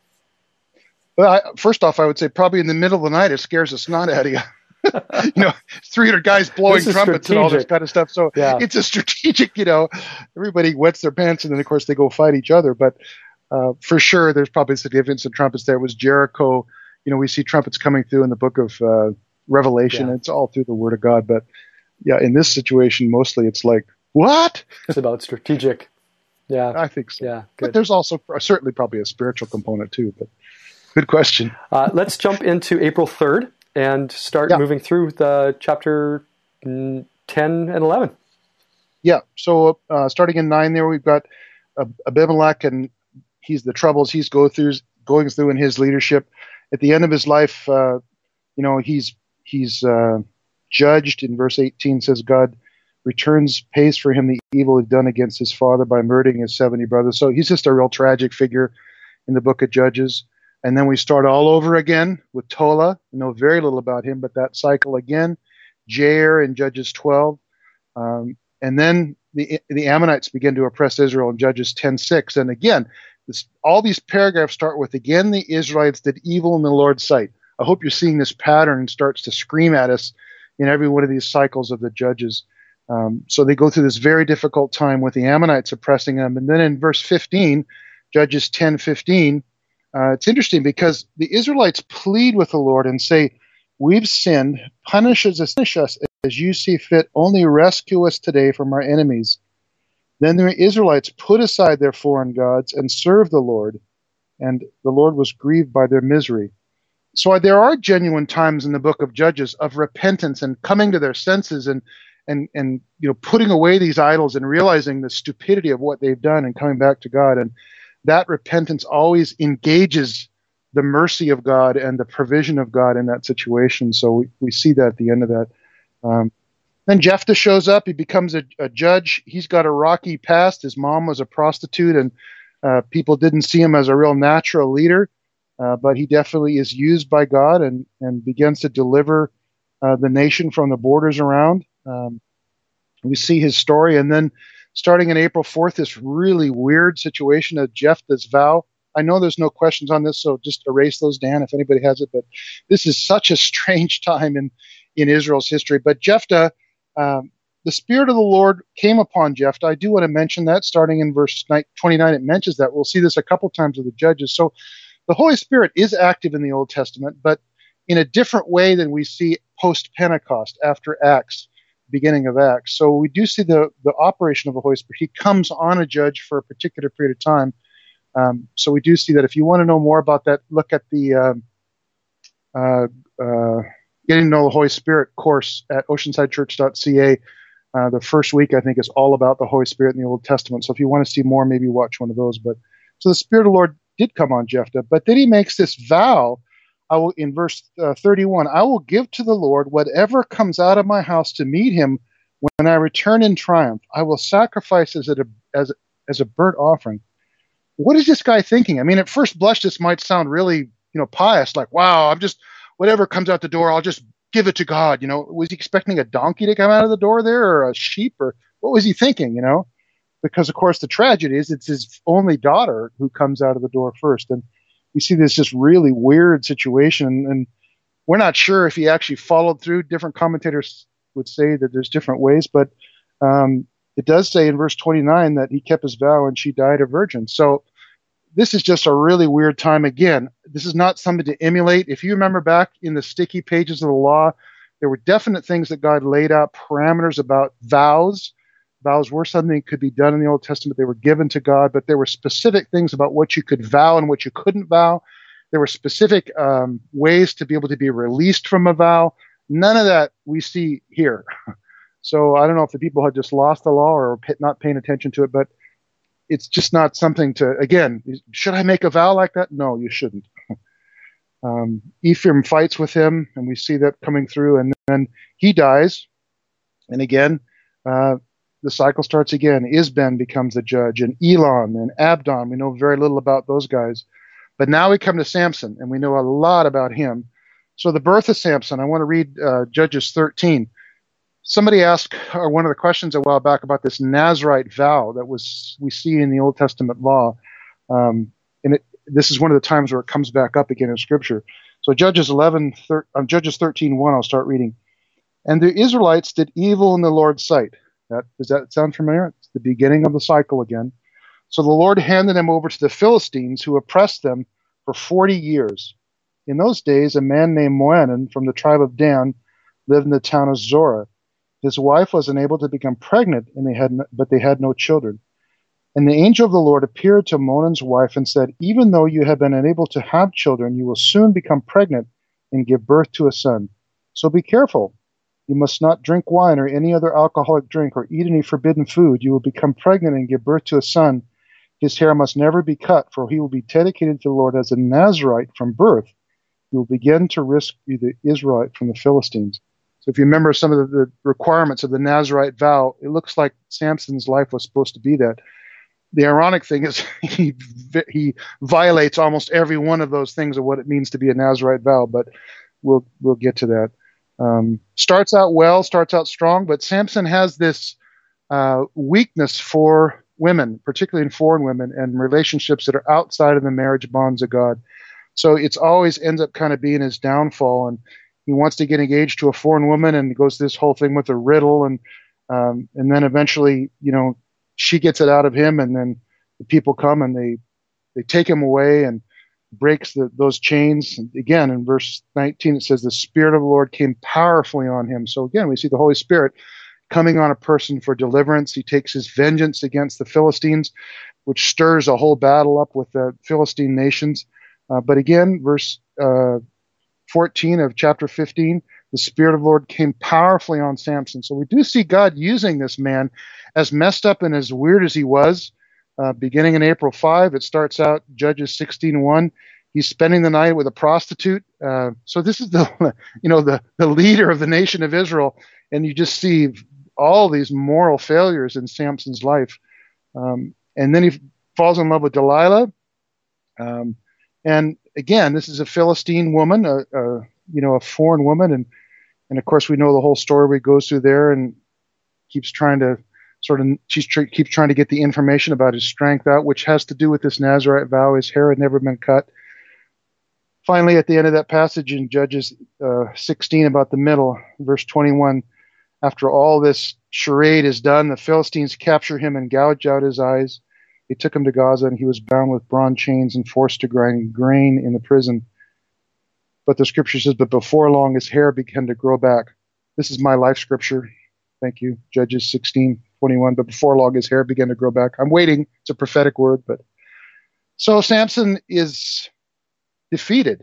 [SPEAKER 2] well, I, first off, I would say probably in the middle of the night, it scares the snot out of you. you know, three hundred guys blowing
[SPEAKER 1] This is
[SPEAKER 2] trumpets and all this
[SPEAKER 1] strategic.
[SPEAKER 2] kind of stuff. So
[SPEAKER 1] Yeah.
[SPEAKER 2] it's a strategic, you know, everybody wets their pants and then of course they go fight each other. But uh, for sure, there's probably significance in trumpets. There was Jericho. You know, we see trumpets coming through in the book of uh, Revelation.
[SPEAKER 1] Yeah.
[SPEAKER 2] It's all through the Word of God. But yeah, in this situation, mostly it's like, what?
[SPEAKER 1] It's about strategic. Yeah,
[SPEAKER 2] I think so.
[SPEAKER 1] yeah,
[SPEAKER 2] But
[SPEAKER 1] good.
[SPEAKER 2] there's also pr- certainly probably a spiritual component too. But good question.
[SPEAKER 1] Uh, let's jump into April third and start
[SPEAKER 2] Yeah.
[SPEAKER 1] moving through the chapter mm, ten and eleven.
[SPEAKER 2] Yeah. So uh, starting in nine, there we've got uh, Abimelech, and he's the troubles he's go through, going through in his leadership. At the end of his life, uh, you know, he's he's uh, judged. In verse eighteen, says God returns, pays for him the evil he'd done against his father by murdering his seventy brothers. So he's just a real tragic figure in the book of Judges. And then we start all over again with Tola. We know very little about him, but that cycle again. Jair in Judges twelve. Um, and then the the Ammonites begin to oppress Israel in Judges ten six. And again, this, all these paragraphs start with, again, the Israelites did evil in the Lord's sight. I hope you're seeing this pattern and starts to scream at us in every one of these cycles of the judges. Um, so they go through this very difficult time with the Ammonites oppressing them. And then in verse fifteen, Judges ten fifteen, uh, it's interesting because the Israelites plead with the Lord and say, we've sinned, punish us, punish us as you see fit, only rescue us today from our enemies. Then the Israelites put aside their foreign gods and served the Lord, and the Lord was grieved by their misery. So there are genuine times in the book of Judges of repentance and coming to their senses and and and you know putting away these idols and realizing the stupidity of what they've done and coming back to God. And that repentance always engages the mercy of God and the provision of God in that situation. So we, we see that at the end of that. Um, then Jephthah shows up. He becomes a, a judge. He's got a rocky past. His mom was a prostitute, and uh, people didn't see him as a real natural leader. Uh, but he definitely is used by God and, and begins to deliver uh, the nation from the borders around. Um, we see his story. And then starting in April fourth, this really weird situation of Jephthah's vow. I know there's no questions on this, so just erase those, Dan, if anybody has it. But this is such a strange time in, in Israel's history. But Jephthah, um, the Spirit of the Lord came upon Jephthah. I do want to mention that starting in verse twenty-nine, it mentions that. We'll see this a couple times with the Judges. So the Holy Spirit is active in the Old Testament, but in a different way than we see post-Pentecost, after Acts, beginning of Acts. So we do see the, the operation of the Holy Spirit. He comes on a judge for a particular period of time. Um, so we do see that. If you want to know more about that, look at the um, uh, uh, Getting to Know the Holy Spirit course at oceanside church dot c a. Uh, the first week, I think, is all about the Holy Spirit in the Old Testament. So if you want to see more, maybe watch one of those. But so the Spirit of the Lord did come on Jephthah, but then he makes this vow. I will, in verse uh, thirty-one, I will give to the Lord whatever comes out of my house to meet him when I return in triumph. I will sacrifice as a, as, as a burnt offering. What is this guy thinking? I mean, at first blush, this might sound really, you know, pious, like, wow, I'm just, whatever comes out the door, I'll just give it to God. You know, was he expecting a donkey to come out of the door there, or a sheep, or what was he thinking, you know? Because, of course, the tragedy is it's his only daughter who comes out of the door first. And we see this just really weird situation. And we're not sure if he actually followed through. Different commentators would say that there's different ways. But um, it does say in verse twenty-nine that he kept his vow and she died a virgin. So this is just a really weird time. Again, this is not something to emulate. If you remember back in the sticky pages of the law, there were definite things that God laid out, parameters about vows. Vows were something that could be done in the Old Testament. They were given to God, but there were specific things about what you could vow and what you couldn't vow. There were specific um, ways to be able to be released from a vow. None of that we see here. So I don't know if the people had just lost the law or not paying attention to it, but it's just not something to, again, should I make a vow like that? No, you shouldn't. Um, Ephraim fights with him, and we see that coming through, and then he dies. And again, uh, the cycle starts again. Isben becomes the judge, and Elon and Abdon. We know very little about those guys. But now we come to Samson, and we know a lot about him. So the birth of Samson, I want to read uh, Judges thirteen. Somebody asked uh, one of the questions a while back about this Nazirite vow that was we see in the Old Testament law. Um, and it, this is one of the times where it comes back up again in Scripture. So Judges eleven, thir- um, Judges thirteen one, I'll start reading. And the Israelites did evil in the Lord's sight. That, does that sound familiar? It's the beginning of the cycle again. So the Lord handed them over to the Philistines, who oppressed them for forty years. In those days, a man named Moanan from the tribe of Dan lived in the town of Zorah. His wife was unable to become pregnant, and they had no, but they had no children. And the angel of the Lord appeared to Moanan's wife and said, even though you have been unable to have children, you will soon become pregnant and give birth to a son. So be careful. You must not drink wine or any other alcoholic drink or eat any forbidden food. You will become pregnant and give birth to a son. His hair must never be cut, for he will be dedicated to the Lord as a Nazirite from birth. You will begin to rescue the Israelite from the Philistines. So if you remember some of the, the requirements of the Nazirite vow, it looks like Samson's life was supposed to be that. The ironic thing is he he violates almost every one of those things of what it means to be a Nazirite vow, but we'll we'll get to that. Um, starts out well, starts out strong, but Samson has this uh, weakness for women, particularly in foreign women, and relationships that are outside of the marriage bonds of God. So it's always ends up kind of being his downfall. And he wants to get engaged to a foreign woman, and goes this whole thing with a riddle, and um, and then eventually, you know, she gets it out of him, and then the people come and they they take him away and breaks the, those chains. And again, in verse nineteen, it says the Spirit of the Lord came powerfully on him. So again, we see the Holy Spirit coming on a person for deliverance. He takes his vengeance against the Philistines, which stirs a whole battle up with the Philistine nations. Uh, but again, verse uh, fourteen of chapter fifteen, the Spirit of the Lord came powerfully on Samson. So we do see God using this man, as messed up and as weird as he was. Uh, beginning in April fifth, it starts out Judges sixteen one. He's spending the night with a prostitute. Uh, so this is the, you know, the, the leader of the nation of Israel, and you just see all these moral failures in Samson's life. Um, and then he falls in love with Delilah. Um, and again, this is a Philistine woman, a, a you know, a foreign woman, and and of course we know the whole story where he goes through there and keeps trying to. Sort of, she tr- keeps trying to get the information about his strength out, which has to do with this Nazirite vow. His hair had never been cut. Finally, at the end of that passage in Judges uh, sixteen, about the middle, verse twenty-one, after all this charade is done, the Philistines capture him and gouge out his eyes. They took him to Gaza, and he was bound with bronze chains and forced to grind grain in the prison. But the scripture says, but before long, his hair began to grow back. This is my life scripture. Thank you, Judges sixteen twenty-one. But before long, his hair began to grow back. I'm waiting. It's a prophetic word. But so Samson is defeated,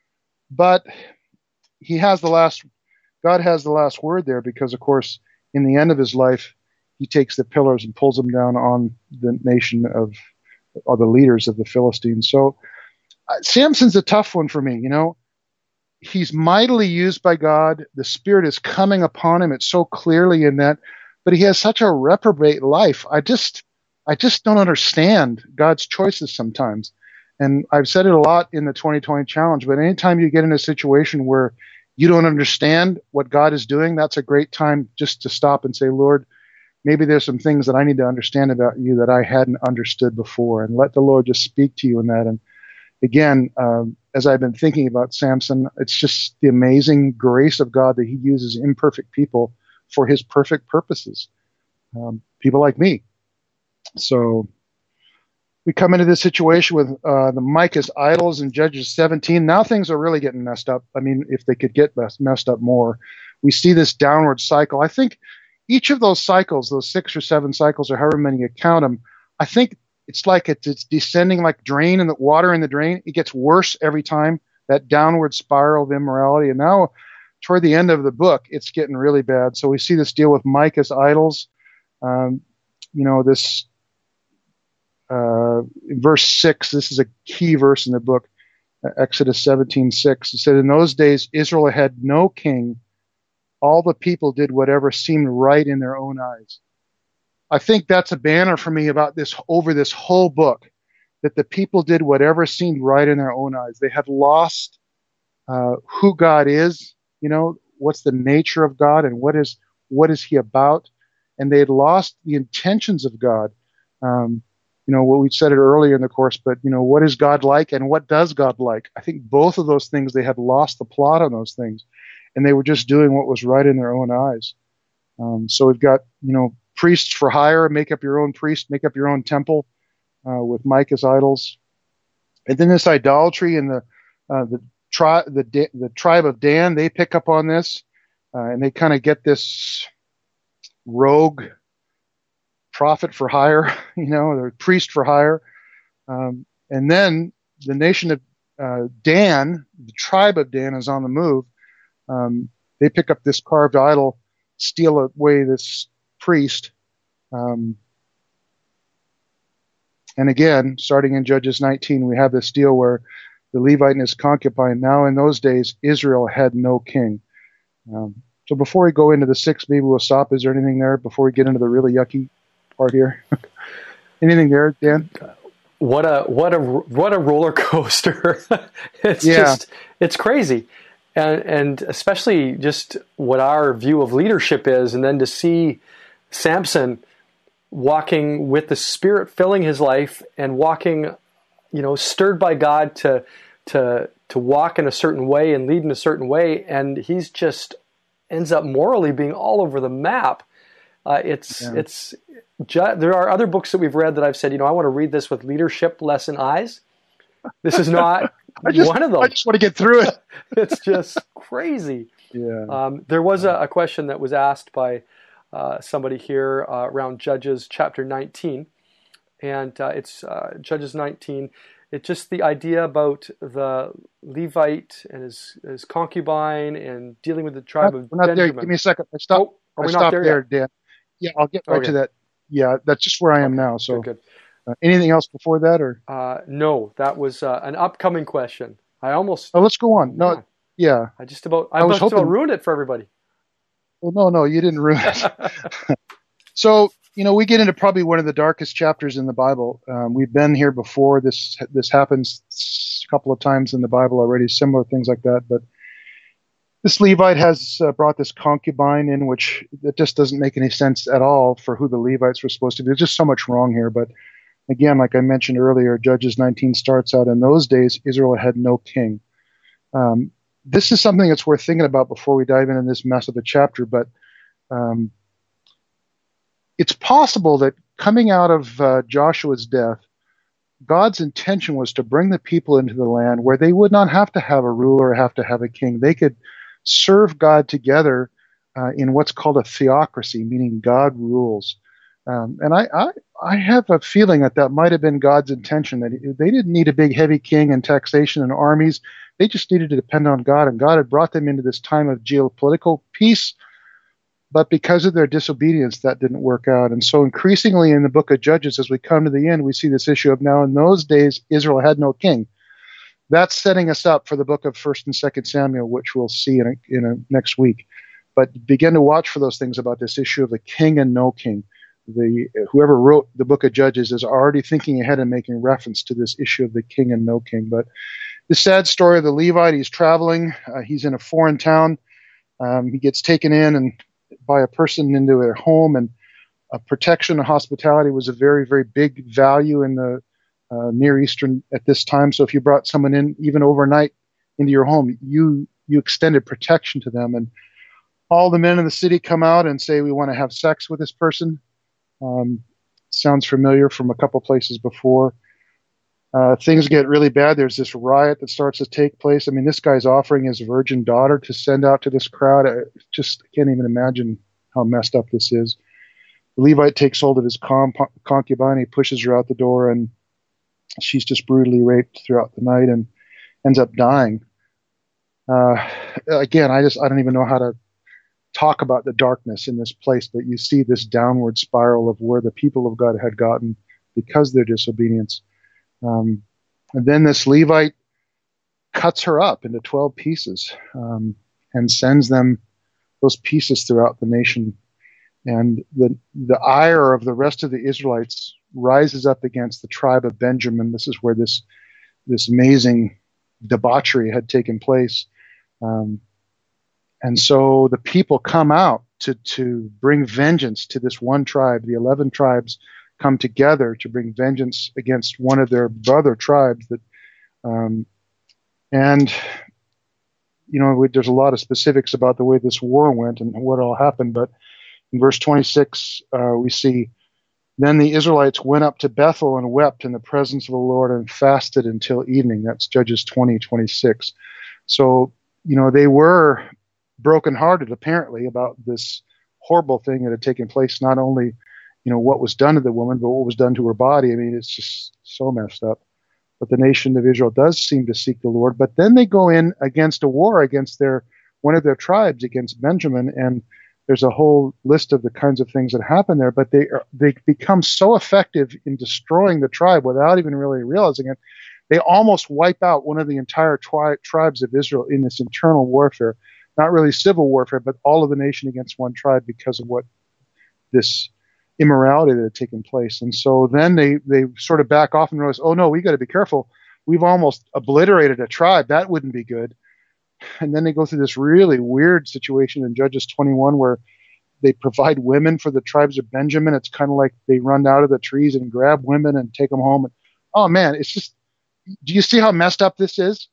[SPEAKER 2] but he has the last. God has the last word there, because, of course, in the end of his life, he takes the pillars and pulls them down on the nation of, or the leaders of the Philistines. So uh, Samson's a tough one for me. You know, he's mightily used by God. The Spirit is coming upon him. It's so clearly in that. But he has such a reprobate life. I just, I just don't understand God's choices sometimes. And I've said it a lot in the twenty twenty challenge, but anytime you get in a situation where you don't understand what God is doing, that's a great time just to stop and say, Lord, maybe there's some things that I need to understand about you that I hadn't understood before, and let the Lord just speak to you in that. And again, um, as I've been thinking about Samson, it's just the amazing grace of God that he uses imperfect people for his perfect purposes. Um, people like me. So we come into this situation with uh, the Micah's idols in Judges seventeen. Now things are really getting messed up. I mean, if they could get mess- messed up more. We see this downward cycle. I think each of those cycles, those six or seven cycles, or however many you count them, I think it's like it's, it's descending like drain in the water in the drain. It gets worse every time, that downward spiral of immorality. And now, toward the end of the book, it's getting really bad. So we see this deal with Micah's idols. Um, you know, this uh, in verse six, this is a key verse in the book, uh, Exodus seventeen six. It said, in those days, Israel had no king. All the people did whatever seemed right in their own eyes. I think that's a banner for me about this, over this whole book, that the people did whatever seemed right in their own eyes. They had lost uh, who God is. You know, what's the nature of God, and what is what is he about? And they had lost the intentions of God. Um, you know, what we said it earlier in the course, but, you know, what is God like and what does God like? I think both of those things, they had lost the plot on those things, and they were just doing what was right in their own eyes. Um, so we've got, you know, priests for hire, make up your own priest, make up your own temple uh, with Micah's idols. And then this idolatry in the uh, the Tri- the, the tribe of Dan, they pick up on this, uh, and they kind of get this rogue prophet for hire, you know, or priest for hire. Um, and then the nation of uh, Dan, the tribe of Dan, is on the move. Um, they pick up this carved idol, steal away this priest. Um, and again, starting in Judges nineteen, we have this deal where the Levite and his concubine. Now in those days, Israel had no king. Um, so before we go into the six, maybe we'll stop. Is there anything there before we get into the really yucky part here? Anything there, Dan?
[SPEAKER 1] What a what a what a roller coaster! It's
[SPEAKER 2] yeah.
[SPEAKER 1] just it's crazy, and and especially just what our view of leadership is, and then to see Samson walking with the Spirit filling his life and walking, you know, stirred by God to to to walk in a certain way and lead in a certain way, and he's just ends up morally being all over the map. Uh, it's yeah. it's ju- there are other books that we've read that I've said, you know, I want to read this with leadership lesson eyes. This is not
[SPEAKER 2] just,
[SPEAKER 1] one of them.
[SPEAKER 2] I just want to get through it.
[SPEAKER 1] It's just crazy.
[SPEAKER 2] Yeah.
[SPEAKER 1] Um, there was a, a question that was asked by uh, somebody here uh, around Judges chapter nineteen, and uh, it's uh, Judges nineteen. It's just the idea about the Levite and his, his concubine and dealing with the tribe of
[SPEAKER 2] We're not
[SPEAKER 1] Benjamin.
[SPEAKER 2] there. Give me a second. I stop.
[SPEAKER 1] Oh, are
[SPEAKER 2] I
[SPEAKER 1] we
[SPEAKER 2] stop
[SPEAKER 1] not there,
[SPEAKER 2] there,
[SPEAKER 1] yet?
[SPEAKER 2] Dan. Yeah, I'll get right
[SPEAKER 1] okay.
[SPEAKER 2] to that. Yeah, that's just where I am
[SPEAKER 1] okay.
[SPEAKER 2] now. So,
[SPEAKER 1] good. good.
[SPEAKER 2] Uh, anything else before that, or
[SPEAKER 1] uh, no? That was uh, an upcoming question. I almost.
[SPEAKER 2] Oh, let's go on. No, yeah. yeah.
[SPEAKER 1] I just about. I,
[SPEAKER 2] I was
[SPEAKER 1] just
[SPEAKER 2] hoping...
[SPEAKER 1] about ruined it for everybody.
[SPEAKER 2] Well, no, no, you didn't ruin it. So, you know, we get into probably one of the darkest chapters in the Bible. Um, we've been here before. This this happens a couple of times in the Bible already, similar things like that. But this Levite has uh, brought this concubine in, which it just doesn't make any sense at all for who the Levites were supposed to be. There's just so much wrong here. But again, like I mentioned earlier, Judges nineteen starts out, in those days, Israel had no king. Um, this is something that's worth thinking about before we dive into this mess of a chapter. But um, it's possible that coming out of uh, Joshua's death, God's intention was to bring the people into the land where they would not have to have a ruler or have to have a king. They could serve God together uh, in what's called a theocracy, meaning God rules. Um, and I, I, I have a feeling that that might have been God's intention, that they didn't need a big, heavy king and taxation and armies. They just needed to depend on God, and God had brought them into this time of geopolitical peace. But because of their disobedience, that didn't work out. And so increasingly in the book of Judges, as we come to the end, we see this issue of now in those days, Israel had no king. That's setting us up for the book of First and Second Samuel, which we'll see in a, in a next week. But begin to watch for those things about this issue of the king and no king. The whoever wrote the book of Judges is already thinking ahead and making reference to this issue of the king and no king. But the sad story of the Levite, he's traveling. Uh, he's in a foreign town. Um, he gets taken in and by a person into their home, and uh, protection and hospitality was a very, very big value in the uh, Near Eastern at this time. So if you brought someone in, even overnight, into your home, you you extended protection to them. And all the men in the city come out and say, we want to have sex with this person. Um, sounds familiar from a couple places before. Uh, things get really bad. There's this riot that starts to take place. I mean, this guy's offering his virgin daughter to send out to this crowd. I just can't even imagine how messed up this is. The Levite takes hold of his comp- concubine. He pushes her out the door, and she's just brutally raped throughout the night and ends up dying. Uh, again, I just I don't even know how to talk about the darkness in this place, but you see this downward spiral of where the people of God had gotten because of their disobedience. Um, and then this Levite cuts her up into twelve pieces um, and sends them those pieces throughout the nation. And the the ire of the rest of the Israelites rises up against the tribe of Benjamin. This is where this this amazing debauchery had taken place. Um, and so the people come out to to bring vengeance to this one tribe. The eleven tribes come together to bring vengeance against one of their brother tribes. That, um, and you know, we, there's a lot of specifics about the way this war went and what all happened. But in verse twenty-six, uh, we see, then the Israelites went up to Bethel and wept in the presence of the Lord and fasted until evening. That's Judges twenty, twenty-six. So, you know, they were brokenhearted apparently about this horrible thing that had taken place, not only you know, what was done to the woman, but what was done to her body. I mean, it's just so messed up. But the nation of Israel does seem to seek the Lord. But then they go in against a war against their one of their tribes, against Benjamin, and there's a whole list of the kinds of things that happen there. But they are, they become so effective in destroying the tribe without even really realizing it. They almost wipe out one of the entire tri- tribes of Israel in this internal warfare. Not really civil warfare, but all of the nation against one tribe because of what this immorality that had taken place. And so then they, they sort of back off and realize, oh no, we got to be careful. We've almost obliterated a tribe. That wouldn't be good. And then they go through this really weird situation in Judges twenty-one where they provide women for the tribes of Benjamin. It's kind of like they run out of the trees and grab women and take them home. And, oh man, it's just, do you see how messed up this is?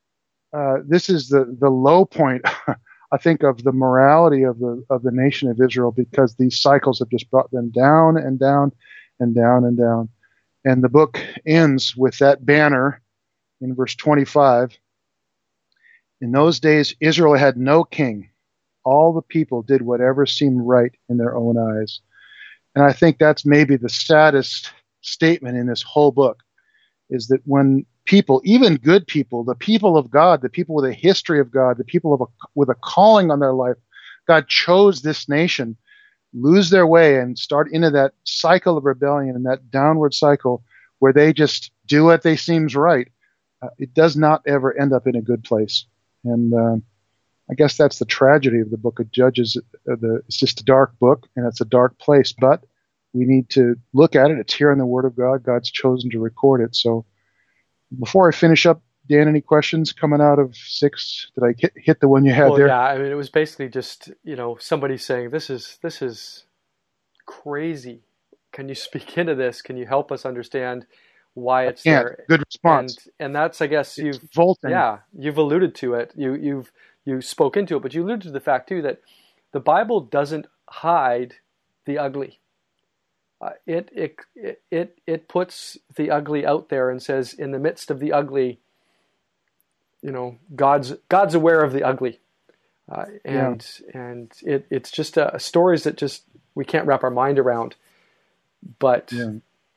[SPEAKER 2] uh, this is the, the low point, I think, of the morality of the of the nation of Israel, because these cycles have just brought them down and down and down and down. And the book ends with that banner in verse twenty-five. In those days, Israel had no king. All the people did whatever seemed right in their own eyes. And I think that's maybe the saddest statement in this whole book, is that when people, even good people, the people of God, the people with a history of God, the people of a, with a calling on their life, God chose this nation, lose their way and start into that cycle of rebellion and that downward cycle where they just do what they seems right. Uh, it does not ever end up in a good place. And uh, I guess that's the tragedy of the book of Judges. Uh, the, it's just a dark book, and it's a dark place, but we need to look at it. It's here in the Word of God. God's chosen to record it. So before I finish up, Dan, any questions coming out of six? Did I hit, hit the one you had
[SPEAKER 1] well,
[SPEAKER 2] there?
[SPEAKER 1] Yeah, I mean, it was basically just, you know, somebody saying, this is this is crazy. Can you speak into this? Can you help us understand why it's
[SPEAKER 2] Yeah,
[SPEAKER 1] there?
[SPEAKER 2] good response.
[SPEAKER 1] And, and that's, I guess,
[SPEAKER 2] It's
[SPEAKER 1] you've
[SPEAKER 2] Voltaire.
[SPEAKER 1] yeah, you've alluded to it. You you've you spoke into it, but you alluded to the fact too that the Bible doesn't hide the ugly. Uh, it, it it it puts the ugly out there and says, in the midst of the ugly, you know, God's God's aware of the ugly, uh, and yeah. and it it's just a, stories that just we can't wrap our mind around. But
[SPEAKER 2] yeah.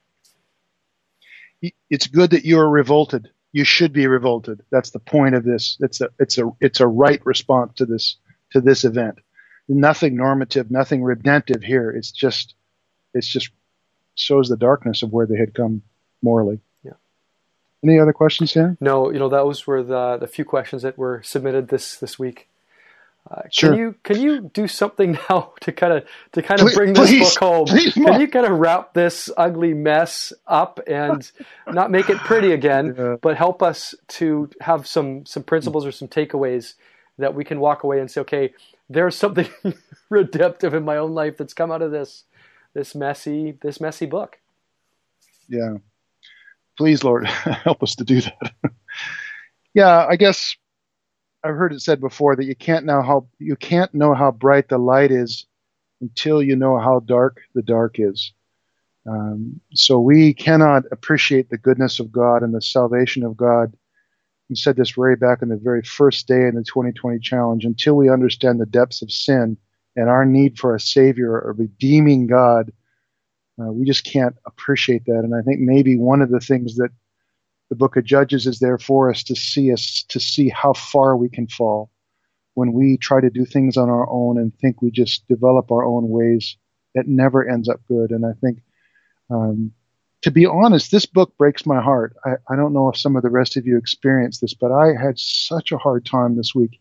[SPEAKER 2] It's good that you are revolted. You should be revolted. That's the point of this. It's a it's a it's a right response to this to this event. Nothing normative, nothing redemptive here. It's just it's just shows the darkness of where they had come morally.
[SPEAKER 1] Yeah.
[SPEAKER 2] Any other questions, Sam?
[SPEAKER 1] No, you know, those were the the few questions that were submitted this this week. Uh,
[SPEAKER 2] sure.
[SPEAKER 1] Can you can you do something now to kind of to kind of
[SPEAKER 2] please,
[SPEAKER 1] bring this
[SPEAKER 2] please,
[SPEAKER 1] book home?
[SPEAKER 2] Please,
[SPEAKER 1] can you kind of wrap this ugly mess up and not make it pretty again, yeah. but help us to have some some principles or some takeaways that we can walk away and say, okay, there's something redemptive in my own life that's come out of this this messy this messy book.
[SPEAKER 2] Yeah. Please, Lord, help us to do that. Yeah, I guess I've heard it said before that you can't know how you can't know how bright the light is until you know how dark the dark is. Um, so we cannot appreciate the goodness of God and the salvation of God. We said this way back in the very first day in the twenty twenty challenge, until we understand the depths of sin and our need for a Savior, a redeeming God. Uh, we just can't appreciate that. And I think maybe one of the things that the book of Judges is there for us to see us, to see how far we can fall when we try to do things on our own and think we just develop our own ways. It never ends up good. And I think, um, to be honest, this book breaks my heart. I, I don't know if some of the rest of you experienced this, but I had such a hard time this week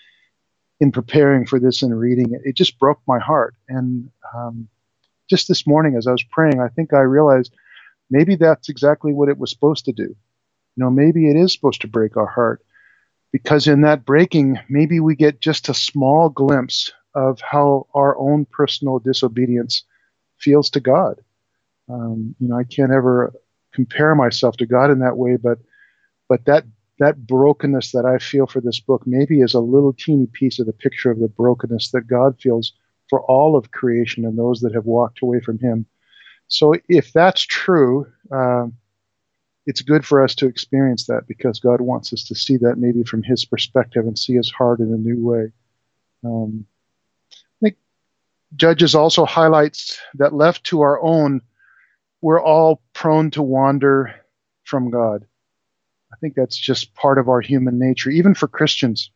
[SPEAKER 2] in preparing for this and reading it. It just broke my heart. And um, just this morning as I was praying, I think I realized maybe that's exactly what it was supposed to do. You know, maybe it is supposed to break our heart, because in that breaking, maybe we get just a small glimpse of how our own personal disobedience feels to God. Um, you know, I can't ever compare myself to God in that way, but but that that brokenness that I feel for this book maybe is a little teeny piece of the picture of the brokenness that God feels for all of creation and those that have walked away from Him. So if that's true, uh, it's good for us to experience that, because God wants us to see that maybe from His perspective and see His heart in a new way. Um, I think Judges also highlights that left to our own, we're all prone to wander from God. I think that's just part of our human nature, even for Christians.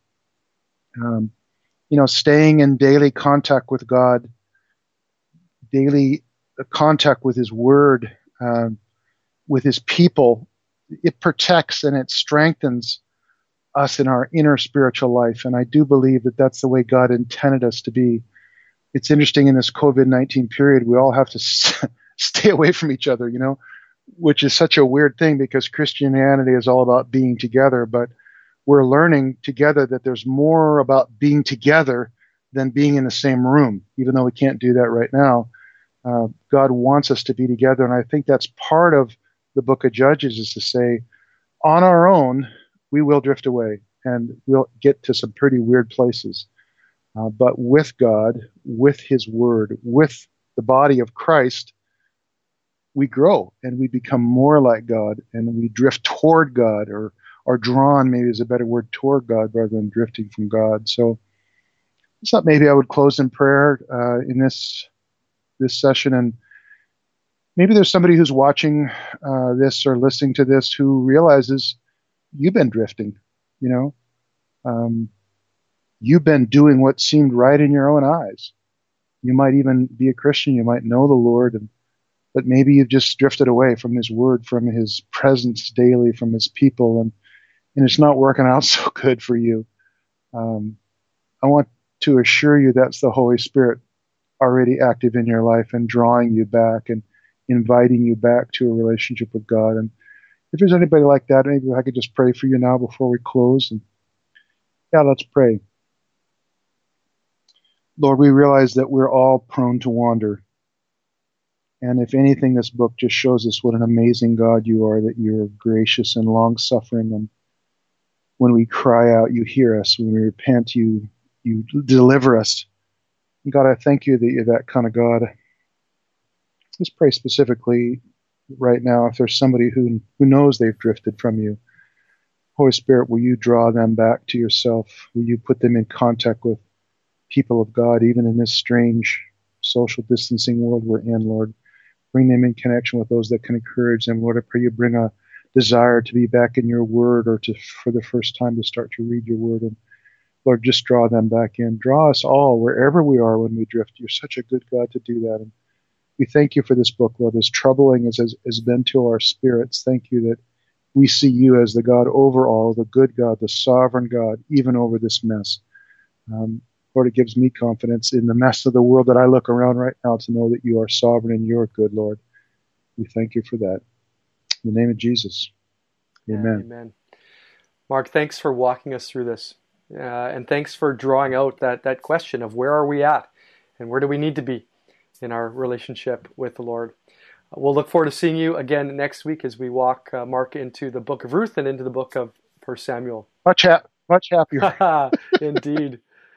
[SPEAKER 2] Um, you know, staying in daily contact with God, daily contact with His Word, um, with His people, it protects and it strengthens us in our inner spiritual life. And I do believe that that's the way God intended us to be. It's interesting, in this COVID nineteen period, we all have to stay away from each other, you know, which is such a weird thing, because Christianity is all about being together, but we're learning together that there's more about being together than being in the same room, even though we can't do that right now. Uh, God wants us to be together, and I think that's part of the book of Judges, is to say, on our own, we will drift away. and we'll get to some pretty weird places. Uh, but with God, with His Word, with the body of Christ, we grow and we become more like God, and we drift toward God, or are drawn, maybe is a better word, toward God rather than drifting from God. So I thought maybe I would close in prayer uh, in this this session, and maybe there's somebody who's watching uh, this or listening to this who realizes you've been drifting, you know. Um, you've been doing what seemed right in your own eyes. You might even be a Christian, you might know the Lord, and, but maybe you've just drifted away from His Word, from His presence daily, from His people, and, and it's not working out so good for you. Um, I want to assure you that's the Holy Spirit already active in your life and drawing you back and inviting you back to a relationship with God. And if there's anybody like that, maybe I could just pray for you now before we close. And yeah, let's pray. Lord, we realize that we're all prone to wander. And if anything, this book just shows us what an amazing God you are, that you're gracious and long-suffering. And when we cry out, you hear us. When we repent, you you deliver us. And God, I thank you that you're that kind of God. Let's pray specifically right now if there's somebody who, who knows they've drifted from you. Holy Spirit, will you draw them back to yourself? Will you put them in contact with people of God, even in this strange social distancing world we're in, Lord? Bring them in connection with those that can encourage them. Lord, I pray you bring a desire to be back in your word, or to, for the first time, to start to read your word. And Lord, just draw them back in. Draw us all, wherever we are when we drift. You're such a good God to do that. And we thank you for this book, Lord, as troubling as it has been to our spirits. Thank you that we see you as the God over all, the good God, the sovereign God, even over this mess. Um, Lord, it gives me confidence in the mess of the world that I look around right now to know that you are sovereign and you're good, Lord. We thank you for that. In the name of Jesus, amen.
[SPEAKER 1] Amen. Mark, thanks for walking us through this. Uh, and thanks for drawing out that, that question of where are we at and where do we need to be in our relationship with the Lord. Uh, we'll look forward to seeing you again next week as we walk uh, Mark into the book of Ruth and into the book of First Samuel.
[SPEAKER 2] Much, ha- much happier.
[SPEAKER 1] Indeed.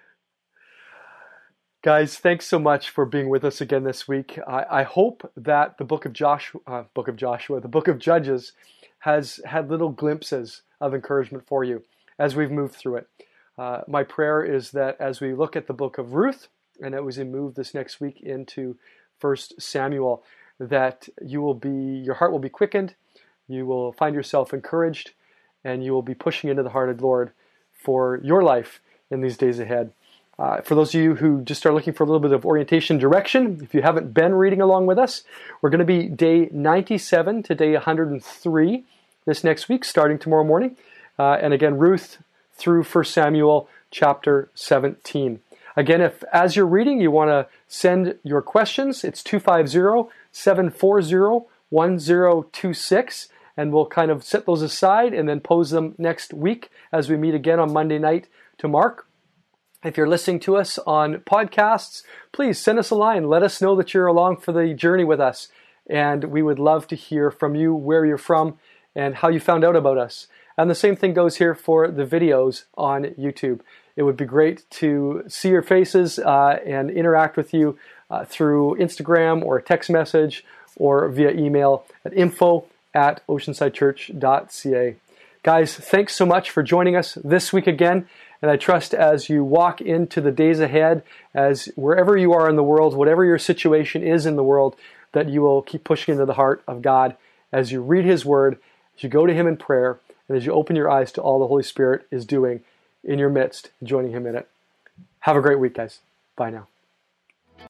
[SPEAKER 1] Guys, thanks so much for being with us again this week. I, I hope that the book of Joshua, uh, book of Joshua, the book of Judges has had little glimpses of encouragement for you as we've moved through it. Uh, my prayer is that as we look at the book of Ruth, and as we move this next week into First Samuel, that you will be, your heart will be quickened, you will find yourself encouraged, and you will be pushing into the heart of the Lord for your life in these days ahead. Uh, for those of you who just are looking for a little bit of orientation direction, if you haven't been reading along with us, we're going to be day ninety-seven to day one hundred three this next week, starting tomorrow morning. Uh, and again, Ruth through First Samuel chapter seventeen. Again, if as you're reading you want to send your questions, it's two five zero, seven four zero, one zero two six, and we'll kind of set those aside and then pose them next week as we meet again on Monday night to Mark. If you're listening to us on podcasts, please send us a line. Let us know that you're along for the journey with us. And we would love to hear from you, where you're from, and how you found out about us. And the same thing goes here for the videos on YouTube. It would be great to see your faces uh, and interact with you uh, through Instagram or a text message or via email at info at oceansidechurch dot c a. Guys, thanks so much for joining us this week again. And I trust as you walk into the days ahead, as wherever you are in the world, whatever your situation is in the world, that you will keep pushing into the heart of God as you read His Word, as you go to Him in prayer, and as you open your eyes to all the Holy Spirit is doing in your midst, joining Him in it. Have a great week, guys. Bye now.